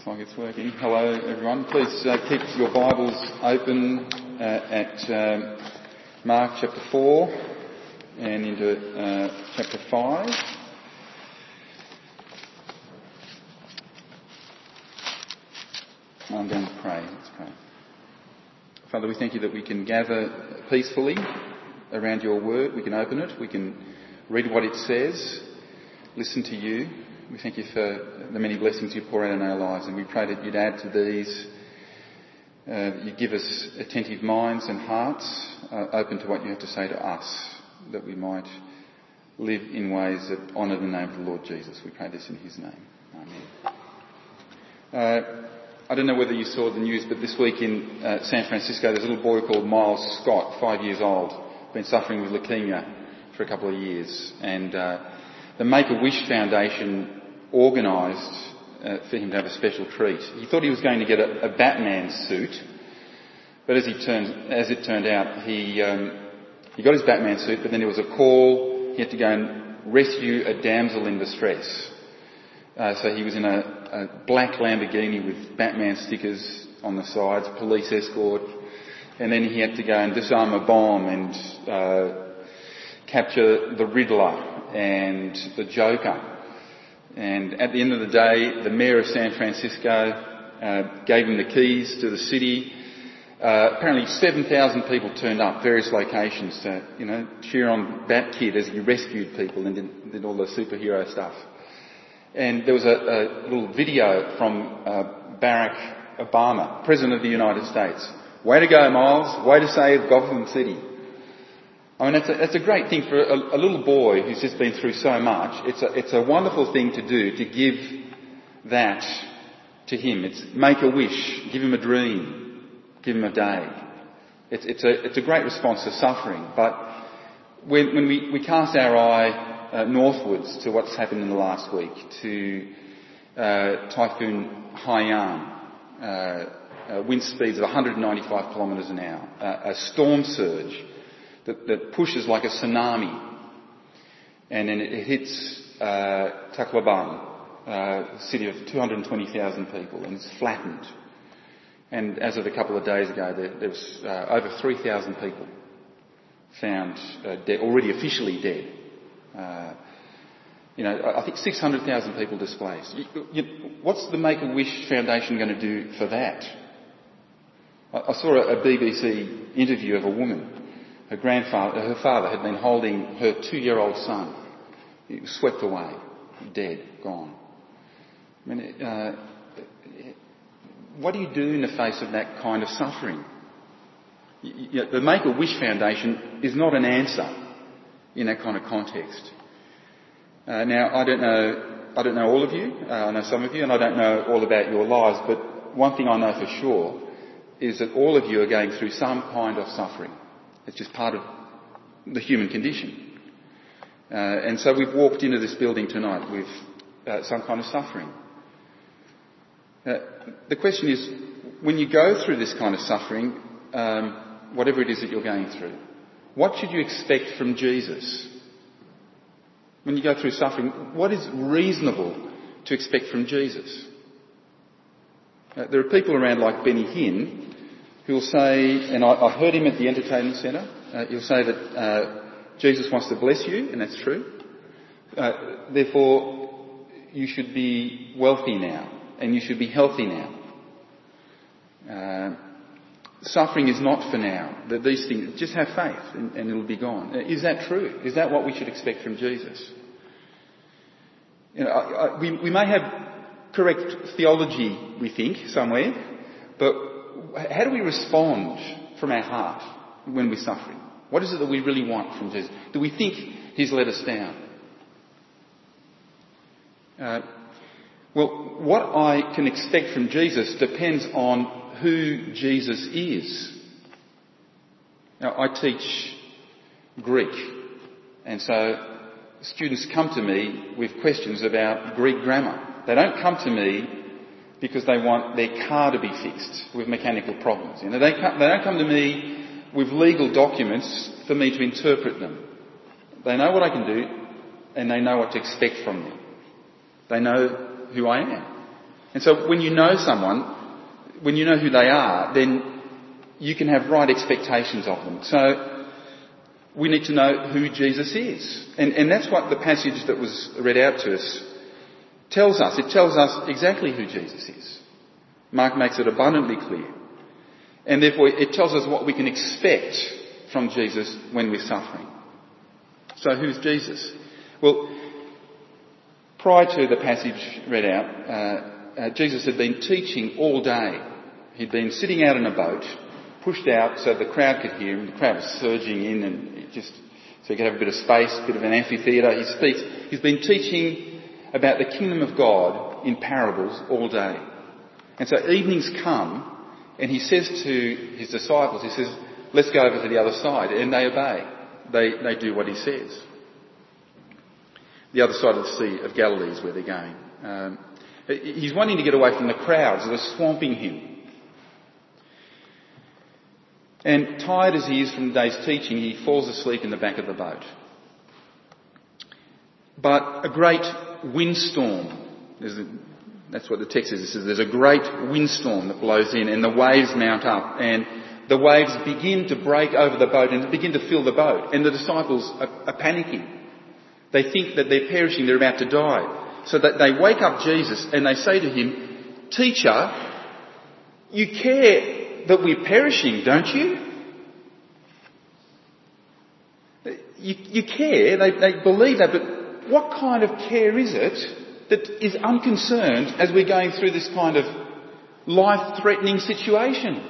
Looks like it's working. Hello everyone. Please keep your Bibles open at Mark chapter 4 and into chapter 5. I'm going to pray. Let's pray. Father, we thank you that we can gather peacefully around your word. We can open it. We can read what it says. Listen to you. We thank you for the many blessings you pour out in our lives, and we pray that you'd add to these. You give us attentive minds and hearts open to what you have to say to us, that we might live in ways that honour the name of the Lord Jesus. We pray this in his name. Amen. I don't know whether you saw the news, but this week in San Francisco there's a little boy called Miles Scott, 5 years old, been suffering with leukaemia for a couple of years, and the Make-A-Wish Foundation organised for him to have a special treat. He thought he was going to get a Batman suit, but as it turned out, he got his Batman suit, but then there was a call. He had to go and rescue a damsel in distress. So he was in a black Lamborghini with Batman stickers on the sides, police escort, and then he had to go and disarm a bomb and capture the Riddler and the Joker. And at the end of the day, the mayor of San Francisco gave him the keys to the city. Apparently 7,000 people turned up, various locations, to cheer on Bat Kid as he rescued people and did all the superhero stuff. And there was a little video from Barack Obama, President of the United States. Way to go, Miles. Way to save Gotham City. I mean, that's a great thing for a little boy who's just been through so much. It's a wonderful thing to do, to give that to him. It's make a wish, give him a dream, give him a day. It's a great response to suffering. But when we cast our eye northwards to what's happened in the last week, to Typhoon Haiyan, wind speeds of 195 kilometres an hour, a storm surge that pushes like a tsunami, and then it hits Tacloban, a city of 220,000 people, and it's flattened. And as of a couple of days ago, there was over 3,000 people found dead, already officially dead. I think 600,000 people displaced. What's the Make-A-Wish Foundation going to do for that? I saw a BBC interview of a woman. Her father had been holding her 2-year-old son. He was swept away, dead, gone. I mean, what do you do in the face of that kind of suffering? The Make-A-Wish Foundation is not an answer in that kind of context. Now, I don't know all of you. I know some of you, and I don't know all about your lives. But one thing I know for sure is that all of you are going through some kind of suffering. It's just part of the human condition. And so we've walked into this building tonight with some kind of suffering. The question is, when you go through this kind of suffering, whatever it is that you're going through, what should you expect from Jesus? When you go through suffering, what is reasonable to expect from Jesus? There are people around like Benny Hinn who'll say, and I heard him at the entertainment centre, he'll say that Jesus wants to bless you, and that's true. Therefore, you should be wealthy now, and you should be healthy now. Suffering is not for now. These things, just have faith, and it'll be gone. Is that true? Is that what we should expect from Jesus? We may have correct theology, we think, somewhere, but how do we respond from our heart when we're suffering? What is it that we really want from Jesus? Do we think he's let us down? Well, what I can expect from Jesus depends on who Jesus is. Now, I teach Greek, and so students come to me with questions about Greek grammar. They don't come to me because they want their car to be fixed with mechanical problems. They don't come to me with legal documents for me to interpret them. They know what I can do, and they know what to expect from me. They know who I am. And so when you know someone, when you know who they are, then you can have right expectations of them. So we need to know who Jesus is. And that's what the passage that was read out to us tells us. It tells us exactly who Jesus is. Mark makes it abundantly clear. And therefore it tells us what we can expect from Jesus when we're suffering. So who's Jesus? Well, prior to the passage read out, Jesus had been teaching all day. He'd been sitting out in a boat, pushed out so the crowd could hear him. The crowd was surging in and so he could have a bit of space, a bit of an amphitheatre. He's been teaching about the kingdom of God in parables all day. And so evenings come and he says to his disciples, he says, let's go over to the other side. And they obey. They do what he says. The other side of the Sea of Galilee is where they're going. He's wanting to get away from the crowds that are swamping him. And tired as he is from the day's teaching, he falls asleep in the back of the boat. But a great windstorm, that's what the text says, it says there's a great windstorm that blows in and the waves mount up and the waves begin to break over the boat and begin to fill the boat. And the disciples are panicking. They think that they're perishing, they're about to die. So that they wake up Jesus and they say to him, Teacher, you care that we're perishing, don't you? You care, they believe that, but what kind of care is it that is unconcerned as we're going through this kind of life-threatening situation?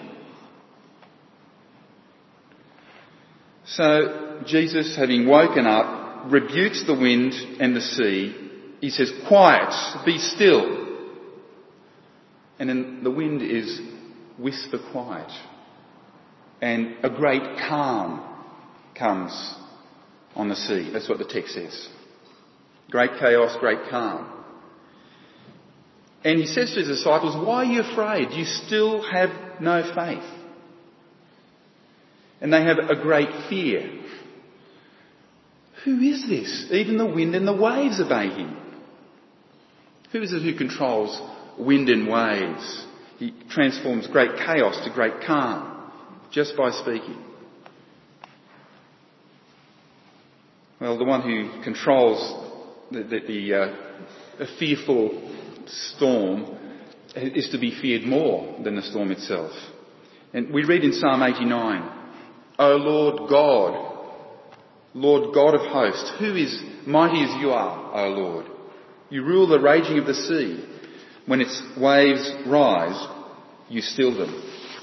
So Jesus, having woken up, rebukes the wind and the sea. He says, Quiet, be still. And then the wind is whisper quiet. And a great calm comes on the sea. That's what the text says. Great chaos, great calm. And he says to his disciples, Why are you afraid? You still have no faith. And they have a great fear. Who is this? Even the wind and the waves obey him. Who is it who controls wind and waves? He transforms great chaos to great calm just by speaking. Well, the one who controls a fearful storm is to be feared more than the storm itself. And we read in Psalm 89, O Lord God of hosts, who is mighty as you are, O Lord? You rule the raging of the sea. When its waves rise, you still them.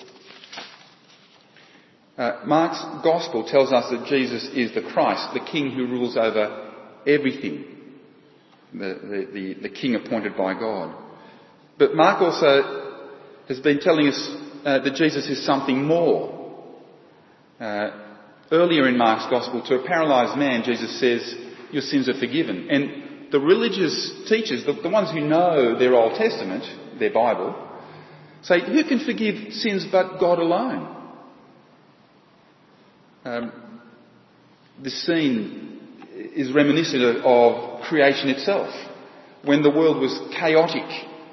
Mark's Gospel tells us that Jesus is the Christ, the King who rules over everything, the King appointed by God. But Mark also has been telling us that Jesus is something more. Earlier in Mark's Gospel, to a paralysed man, Jesus says, your sins are forgiven. And the religious teachers, the ones who know their Old Testament, their Bible, say, who can forgive sins but God alone? This scene is reminiscent of creation itself. When the world was chaotic,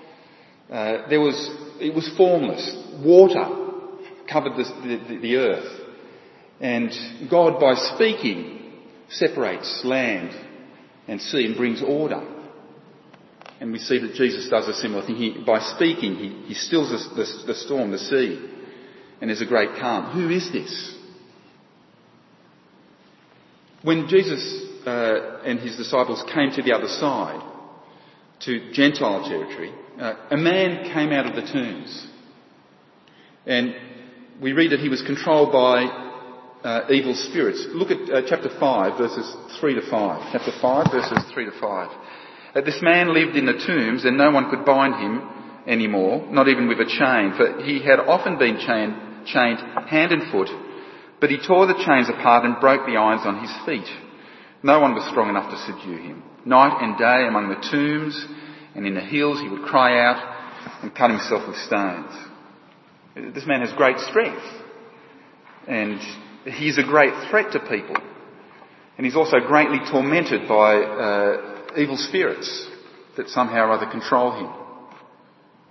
it was formless. Water covered the earth. And God, by speaking, separates land and sea and brings order. And we see that Jesus does a similar thing. By speaking, he stills the storm, the sea, and there's a great calm. Who is this? When Jesus and his disciples came to the other side, to Gentile territory, a man came out of the tombs. And we read that he was controlled by evil spirits. Look at chapter 5, verses 3 to 5. Chapter 5, verses 3 to 5. This man lived in the tombs and no one could bind him anymore, not even with a chain, for he had often been chained hand and foot, but he tore the chains apart and broke the irons on his feet. No one was strong enough to subdue him. Night and day among the tombs and in the hills he would cry out and cut himself with stones. This man has great strength and he's a great threat to people. And he's also greatly tormented by evil spirits that somehow or other control him.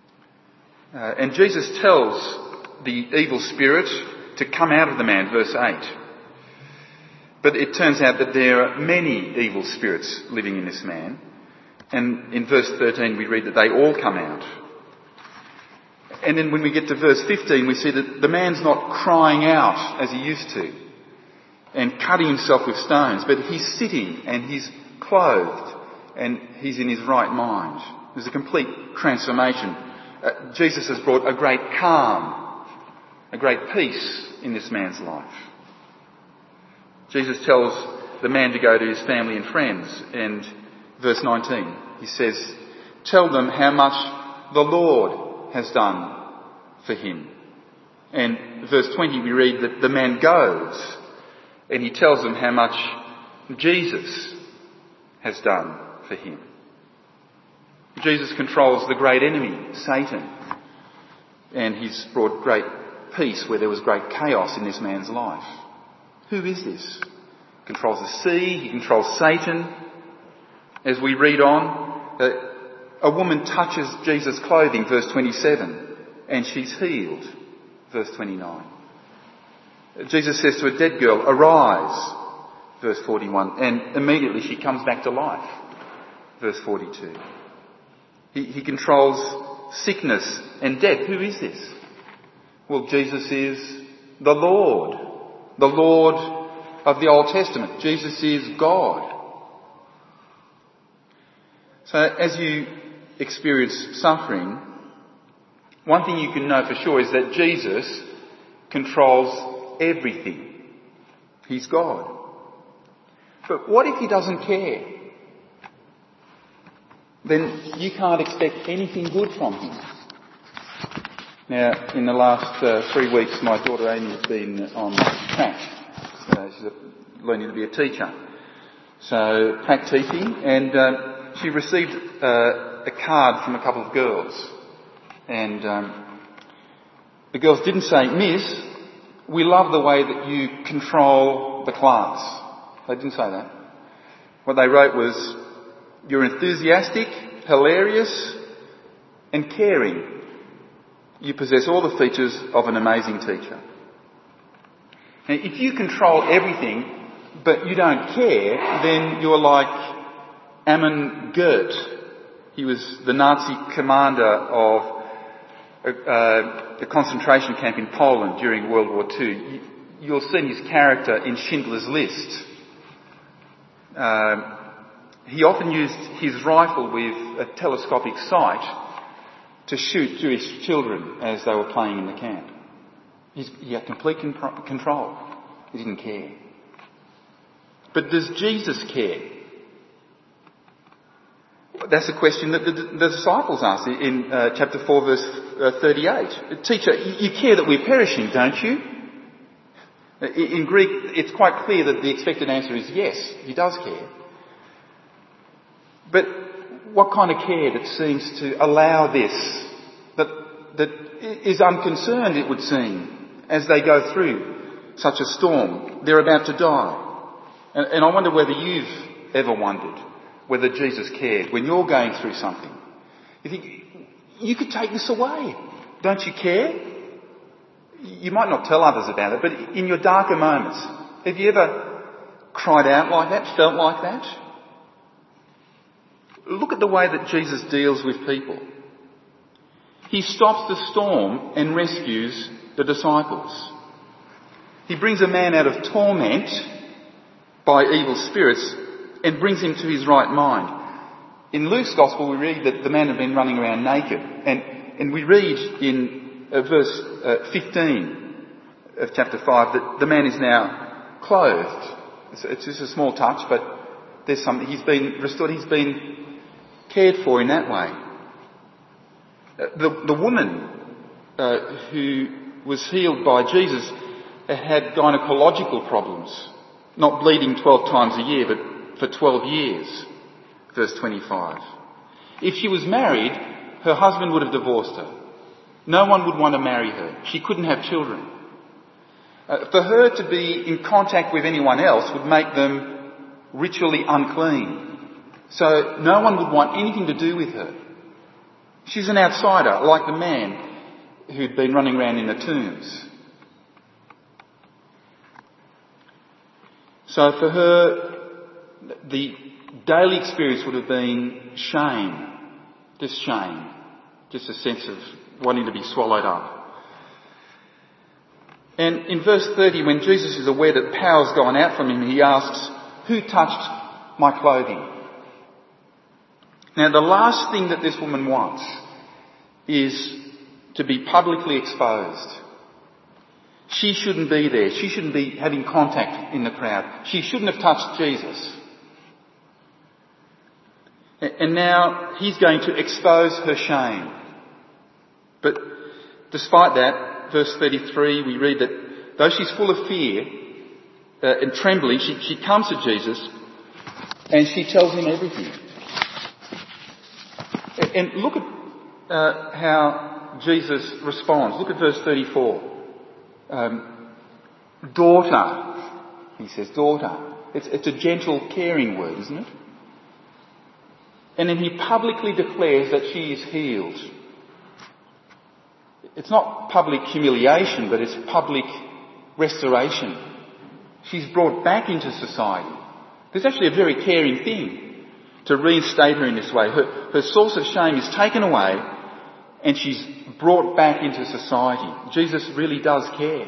And Jesus tells the evil spirit to come out of the man, verse 8. But it turns out that there are many evil spirits living in this man. And in verse 13 we read that they all come out. And then when we get to verse 15 we see that the man's not crying out as he used to and cutting himself with stones, but he's sitting and he's clothed and he's in his right mind. There's a complete transformation. Jesus has brought a great calm, a great peace in this man's life. Jesus tells the man to go to his family and friends, and verse 19, he says, tell them how much the Lord has done for him. And verse 20 we read that the man goes and he tells them how much Jesus has done for him. Jesus controls the great enemy, Satan, and he's brought great peace where there was great chaos in this man's life. Who is this? He controls the sea, he controls Satan. As we read on, a woman touches Jesus' clothing, verse 27, and she's healed, verse 29. Jesus says to a dead girl, arise, verse 41, and immediately she comes back to life, verse 42. He controls sickness and death. Who is this? Well, Jesus is the Lord of the Old Testament. Jesus is God. So as you experience suffering, one thing you can know for sure is that Jesus controls everything. He's God. But what if he doesn't care? Then you can't expect anything good from him. Now, in the last 3 weeks, my daughter Amy has been on track. She's learning to be a teacher. So, track teaching, and she received a card from a couple of girls. And the girls didn't say, Miss, we love the way that you control the class. They didn't say that. What they wrote was, you're enthusiastic, hilarious, and caring. You possess all the features of an amazing teacher. Now, if you control everything, but you don't care, then you're like Amon Gert. He was the Nazi commander of the concentration camp in Poland during World War II. You'll see his character in Schindler's List. He often used his rifle with a telescopic sight to shoot Jewish children as they were playing in the camp. He had complete control. He didn't care. But does Jesus care? That's a question that the disciples asked in chapter 4 verse 38. Teacher, you care that we're perishing, don't you? In Greek, it's quite clear that the expected answer is yes, he does care. But what kind of care that seems to allow this, that is unconcerned, it would seem, as they go through such a storm? They're about to die. And I wonder whether you've ever wondered whether Jesus cared when you're going through something. You think, you could take this away. Don't you care? You might not tell others about it, but in your darker moments, have you ever cried out like that, felt like that? Look at the way that Jesus deals with people. He stops the storm and rescues the disciples. He brings a man out of torment by evil spirits and brings him to his right mind. In Luke's Gospel we read that the man had been running around naked, and we read in verse 15 of chapter 5 that the man is now clothed. It's just a small touch, but there's something. He's been restored. He's been cared for in that way. The woman who was healed by Jesus had gynecological problems, not bleeding 12 times a year, but for 12 years. Verse 25. If she was married, her husband would have divorced her. No one would want to marry her. She couldn't have children. For her to be in contact with anyone else would make them ritually unclean. So no one would want anything to do with her. She's an outsider, like the man. who'd been running around in the tombs. So for her, the daily experience would have been shame, just a sense of wanting to be swallowed up. And in verse 30, when Jesus is aware that power's gone out from him, he asks, "Who touched my clothing?" Now, the last thing that this woman wants is to be publicly exposed. She shouldn't be there. She shouldn't be having contact in the crowd. She shouldn't have touched Jesus. And now he's going to expose her shame. But despite that, verse 33, we read that though she's full of fear and trembling, she comes to Jesus and she tells him everything. And look at how Jesus responds. Look at verse 34. Daughter, he says, daughter. It's a gentle, caring word, isn't it? And then he publicly declares that she is healed. It's not public humiliation, but it's public restoration. She's brought back into society. It's actually a very caring thing to reinstate her in this way. Her source of shame is taken away and she's brought back into society. Jesus really does care.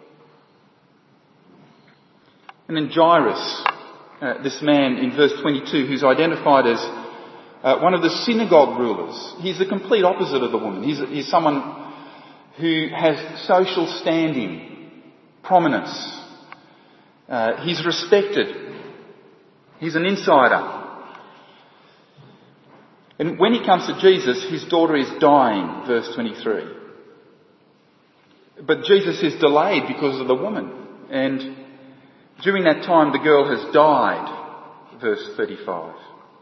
And then Jairus, this man in verse 22 who's identified as one of the synagogue rulers. He's the complete opposite of the woman. He's someone who has social standing, prominence. He's respected. He's an insider. And when he comes to Jesus, his daughter is dying, verse 23. But Jesus is delayed because of the woman. And during that time, the girl has died, verse 35.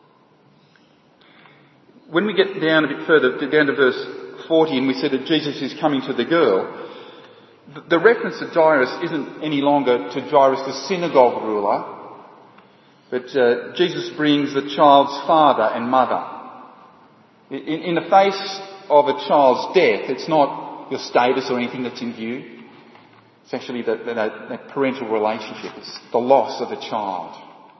When we get down a bit further, down to verse 40, and we said that Jesus is coming to the girl, the reference to Jairus isn't any longer to Jairus, the synagogue ruler, but Jesus brings the child's father and mother. In the face of a child's death, it's not your status or anything that's in view. It's actually that parental relationship. It's the loss of a child.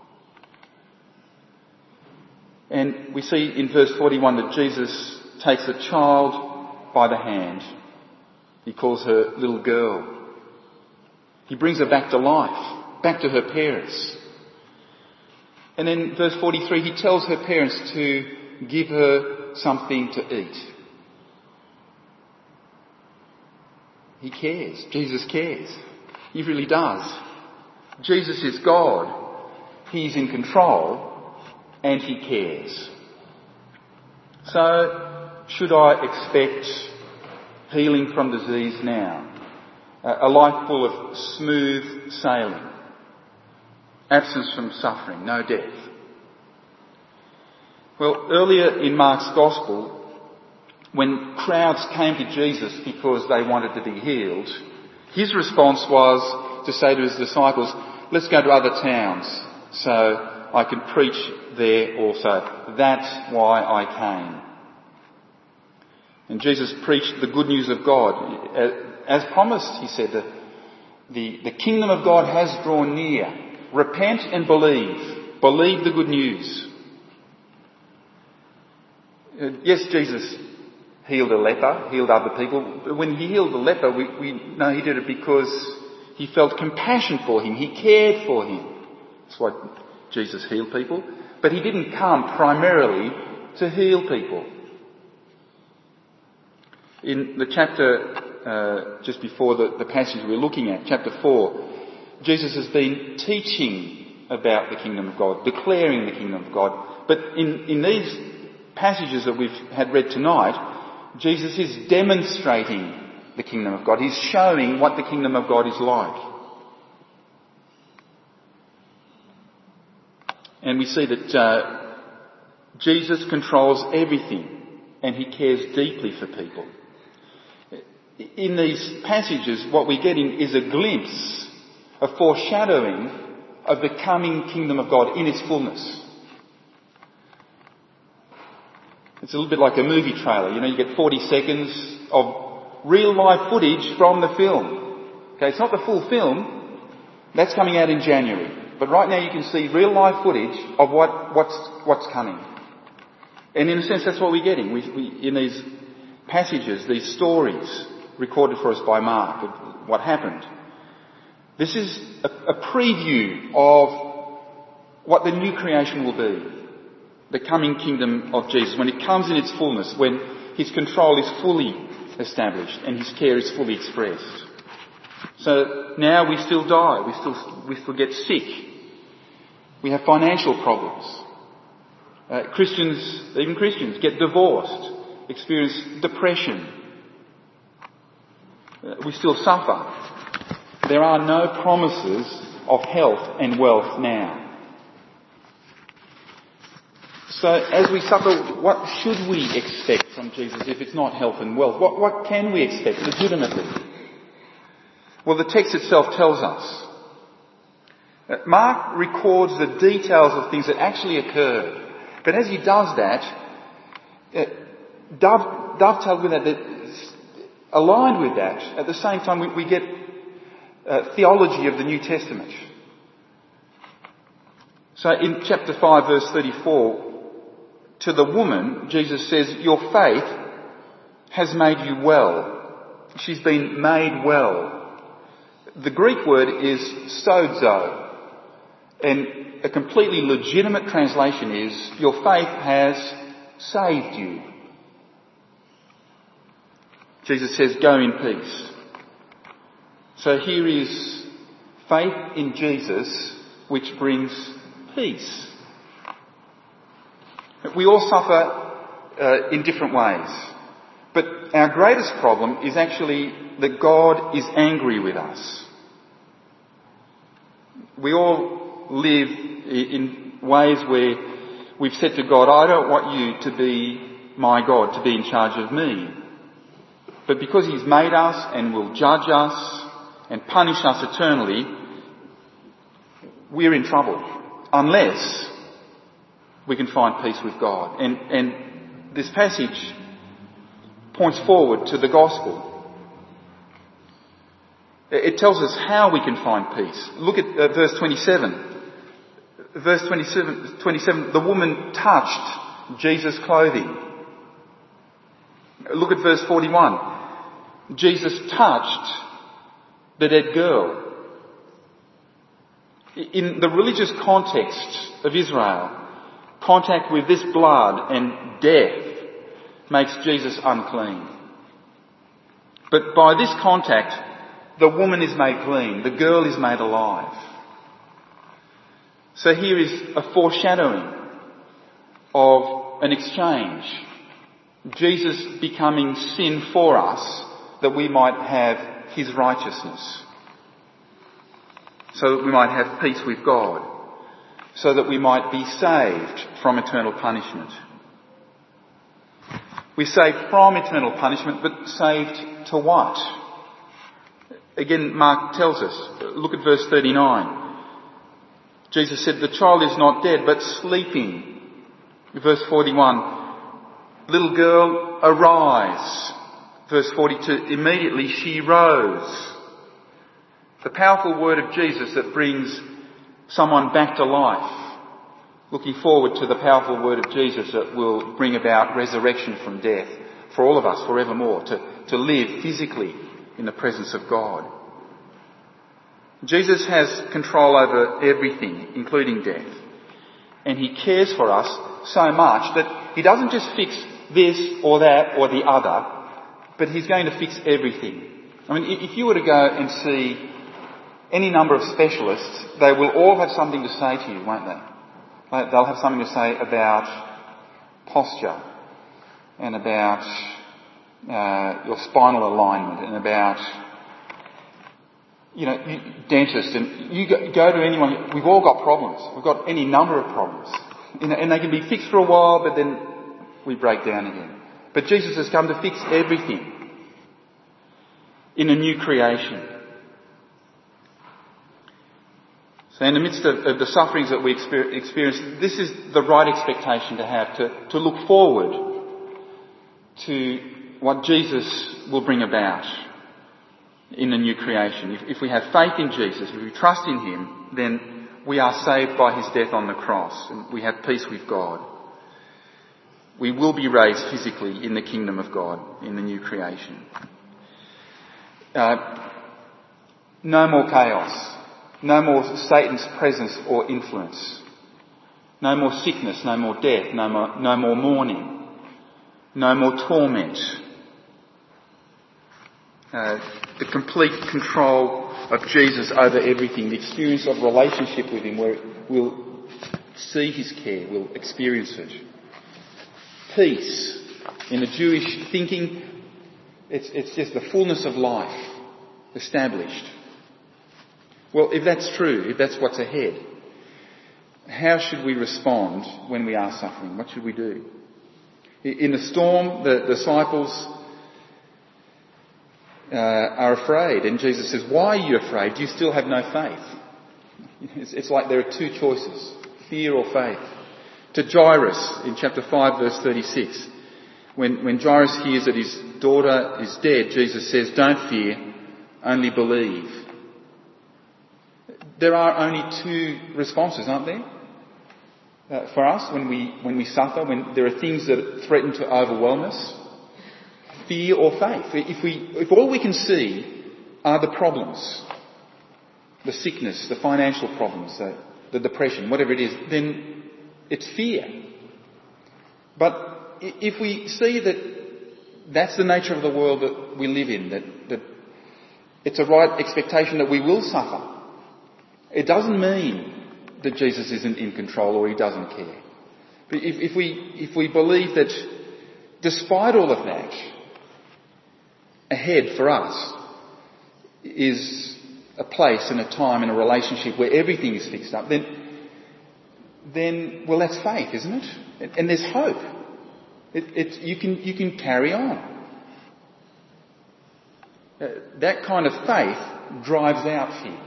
And we see in verse 41 that Jesus takes a child by the hand. He calls her little girl. He brings her back to life, back to her parents. And then verse 43, he tells her parents to give her something to eat. He cares. Jesus cares. He really does. Jesus is God. He's in control. And he cares. So, should I expect healing from disease now? A life full of smooth sailing? Absence from suffering? No death? Well, earlier in Mark's Gospel, when crowds came to Jesus because they wanted to be healed, his response was to say to his disciples, let's go to other towns so I can preach there also. That's why I came. And Jesus preached the good news of God. As promised, he said, the kingdom of God has drawn near. Repent and believe. Believe the good news. Yes, Jesus healed a leper, healed other people. But when he healed the leper, we know he did it because he felt compassion for him. He cared for him. That's why Jesus healed people. But he didn't come primarily to heal people. In the chapter just before the passage we're looking at, chapter 4, Jesus has been teaching about the kingdom of God, declaring the kingdom of God. But in these passages that we've had read tonight, Jesus is demonstrating the kingdom of God. He's showing what the kingdom of God is like. And we see that Jesus controls everything and he cares deeply for people. In these passages, what we get in is a glimpse, a foreshadowing of the coming kingdom of God in its fullness. It's a little bit like a movie trailer. You know, you get 40 seconds of real life footage from the film. Okay, it's not the full film. That's coming out in January. But right now you can see real life footage of what's coming. And in a sense that's what we're getting. We in these passages, these stories recorded for us by Mark of what happened. This is a preview of what the new creation will be. The coming kingdom of Jesus, when it comes in its fullness, when his control is fully established and his care is fully expressed. So now we still die, we still get sick. We have financial problems. Even Christians get divorced, experience depression. We still suffer. There are no promises of health and wealth now. So as we suffer, what should we expect from Jesus if it's not health and wealth? What can we expect legitimately? Well, the text itself tells us. Mark records the details of things that actually occurred. But as he does that, dovetailed with that, aligned with that, at the same time we get theology of the New Testament. So in chapter 5 verse 34, to the woman, Jesus says, your faith has made you well. She's been made well. The Greek word is sozo. And a completely legitimate translation is, your faith has saved you. Jesus says, go in peace. So here is faith in Jesus which brings peace. We all suffer in different ways. But our greatest problem is actually that God is angry with us. We all live in ways where we've said to God, I don't want you to be my God, to be in charge of me. But because he's made us and will judge us and punish us eternally, we're in trouble. Unless we can find peace with God. And this passage points forward to the gospel. It tells us how we can find peace. Look at verse 27. Verse 27, the woman touched Jesus' clothing. Look at verse 41. Jesus touched the dead girl. In the religious context of Israel, contact with this blood and death makes Jesus unclean. But by this contact, the woman is made clean. The girl is made alive. So here is a foreshadowing of an exchange. Jesus becoming sin for us that we might have his righteousness. So that we might have peace with God. So that we might be saved from eternal punishment. We're saved from eternal punishment, but saved to what? Again, Mark tells us. Look at verse 39. Jesus said, the child is not dead, but sleeping. Verse 41. Little girl, arise. Verse 42. Immediately she rose. The powerful word of Jesus that brings someone back to life. Looking forward to the powerful word of Jesus that will bring about resurrection from death for all of us forevermore, to live physically in the presence of God. Jesus has control over everything, including death. And he cares for us so much that he doesn't just fix this or that or the other, but he's going to fix everything. I mean, if you were to go and see any number of specialists, they will all have something to say to you, won't they? They'll have something to say about posture and about your spinal alignment and about, dentist. And you go to anyone, we've all got problems. We've got any number of problems. And they can be fixed for a while, but then we break down again. But Jesus has come to fix everything in a new creation. So in the midst of the sufferings that we experience, this is the right expectation to have, to look forward to what Jesus will bring about in the new creation. If we have faith in Jesus, if we trust in him, then we are saved by his death on the cross and we have peace with God. We will be raised physically in the kingdom of God, in the new creation. No more chaos. No more Satan's presence or influence. No more sickness, no more death, no more mourning. No more torment. The complete control of Jesus over everything. The experience of relationship with him where we'll see his care, we'll experience it. Peace. In the Jewish thinking, it's just the fullness of life established. Well, if that's true, if that's what's ahead, how should we respond when we are suffering? What should we do? In the storm, the disciples are afraid, and Jesus says, "Why are you afraid? Do you still have no faith?" It's like there are two choices, fear or faith. To Jairus in chapter 5 verse 36, when Jairus hears that his daughter is dead, Jesus says, "Don't fear, only believe." There are only two responses, aren't there? For us, when we suffer, when there are things that threaten to overwhelm us, fear or faith. If all we can see are the problems, the sickness, the financial problems, the depression, whatever it is, then it's fear. But if we see that that's the nature of the world that we live in, that it's a right expectation that we will suffer, it doesn't mean that Jesus isn't in control or he doesn't care. But if we believe that despite all of that, ahead for us is a place and a time and a relationship where everything is fixed up, then well, that's faith, isn't it? And there's hope. You can carry on. That kind of faith drives out fear.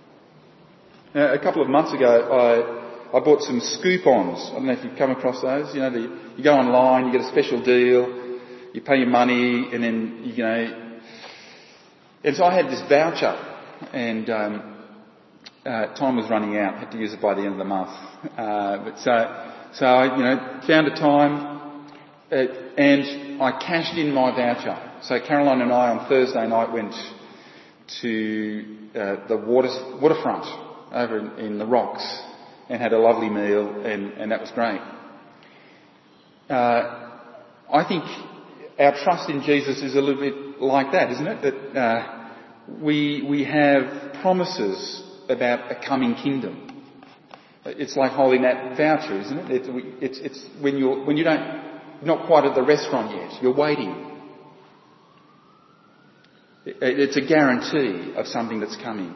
A couple of months ago, I bought some Scoop-Ons. I don't know if you've come across those. You know, you go online, you get a special deal, you pay your money, and then, And so I had this voucher, and time was running out. I had to use it by the end of the month. So I, found a time, and I cashed in my voucher. So Caroline and I on Thursday night went to the waterfront over in the Rocks and had a lovely meal, and that was great. I think our trust in Jesus is a little bit like that, isn't it? That we have promises about a coming kingdom. It's like holding that voucher, isn't it? It's when you not quite at the restaurant yet, you're waiting. It's a guarantee of something that's coming.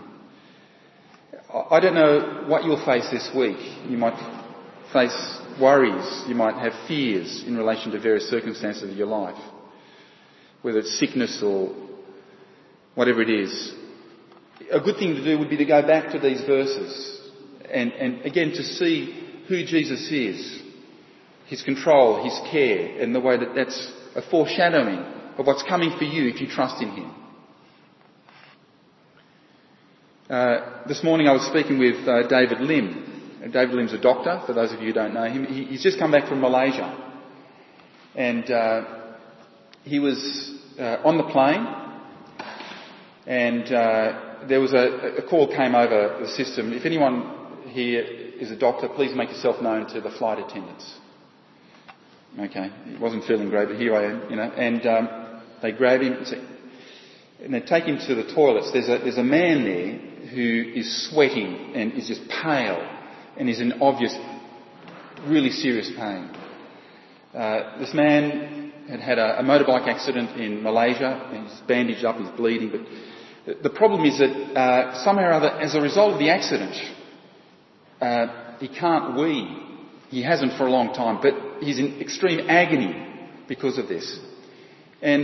I don't know what you'll face this week. You might face worries. You might have fears in relation to various circumstances of your life, whether it's sickness or whatever it is. A good thing to do would be to go back to these verses and again to see who Jesus is, his control, his care, and the way that that's a foreshadowing of what's coming for you if you trust in him. This morning I was speaking with David Lim. David Lim's a doctor, for those of you who don't know him. He's just come back from Malaysia. And he was on the plane, and there was a call came over the system. If anyone here is a doctor, please make yourself known to the flight attendants. Okay, he wasn't feeling great, but here I am, And they grab him and they take him to the toilets. There's a man there who is sweating and is just pale and is in obvious, really serious pain. This man had a motorbike accident in Malaysia, and he's bandaged up, he's bleeding, but the problem is that somehow or other, as a result of the accident, he can't wee. He hasn't for a long time, but he's in extreme agony because of this. And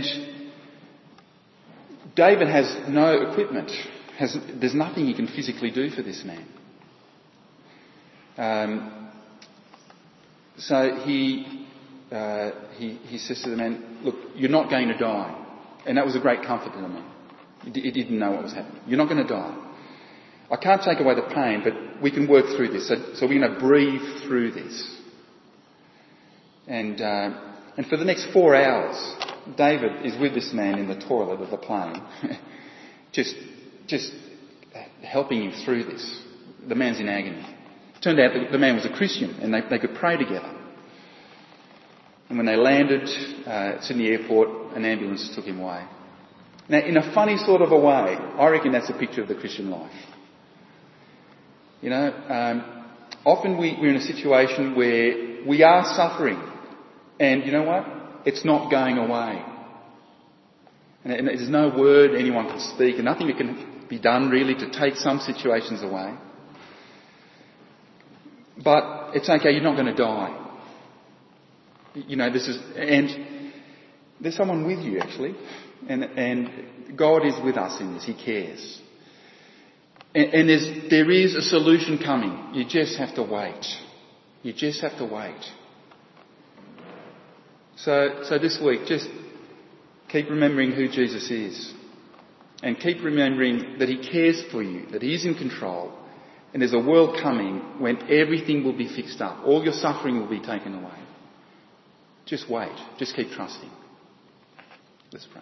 David has no equipment. There's nothing he can physically do for this man. So he he says to the man, look, you're not going to die. And that was a great comfort to the man. He didn't know what was happening. You're not going to die. I can't take away the pain, but we can work through this. So we're going to breathe through this. And for the next 4 hours, David is with this man in the toilet of the plane, just helping him through this. The man's in agony. It turned out that the man was a Christian and they could pray together. And when they landed at Sydney Airport, an ambulance took him away. Now, in a funny sort of a way, I reckon that's a picture of the Christian life. You know, often we're in a situation where we are suffering. And you know what? It's not going away. And there's no word anyone can speak and nothing that can be done really to take some situations away. But it's okay, you're not going to die. You know, and there's someone with you actually. And God is with us in this. He cares. And there is a solution coming. You just have to wait. You just have to wait. So this week, just keep remembering who Jesus is. And keep remembering that He cares for you, that He is in control. And there's a world coming when everything will be fixed up. All your suffering will be taken away. Just wait. Just keep trusting. Let's pray.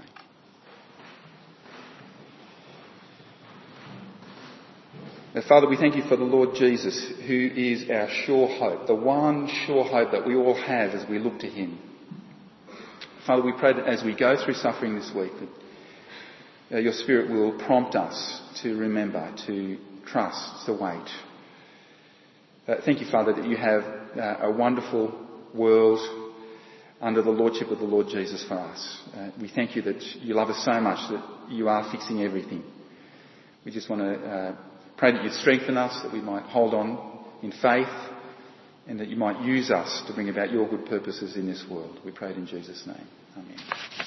Now, Father, we thank you for the Lord Jesus, who is our sure hope, the one sure hope that we all have as we look to Him. Father, we pray that as we go through suffering this week, that your Spirit will prompt us to remember, to trust, to wait. Thank you, Father, that you have a wonderful world under the Lordship of the Lord Jesus for us. We thank you that you love us so much that you are fixing everything. We just want to pray that you'd strengthen us, that we might hold on in faith, and that you might use us to bring about your good purposes in this world. We pray it in Jesus' name. Amen.